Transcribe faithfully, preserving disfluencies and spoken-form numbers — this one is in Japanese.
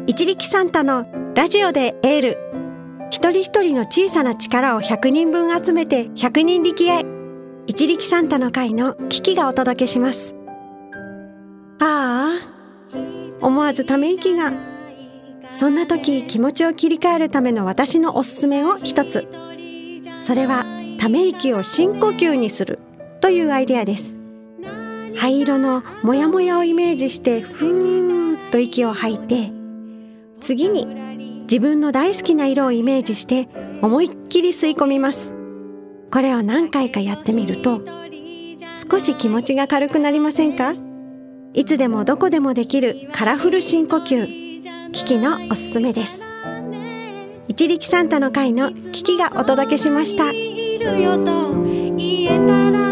一力サンタのラジオでエール。一人一人の小さな力をひゃくにんぶん集めてひゃくにん力へ。一力サンタの会のキキがお届けします。ああ、思わずため息が。そんな時、気持ちを切り替えるための私のおすすめを一つ。それはため息を深呼吸にするというアイデアです。灰色のもやもやをイメージしてふーっと息を吐いて、次に自分の大好きな色をイメージして思いっきり吸い込みます。これを何回かやってみると少し気持ちが軽くなりませんか？いつでもどこでもできるカラフル深呼吸、キキのおすすめです。一力サンタの会のキキがお届けしました。いるよと言えたら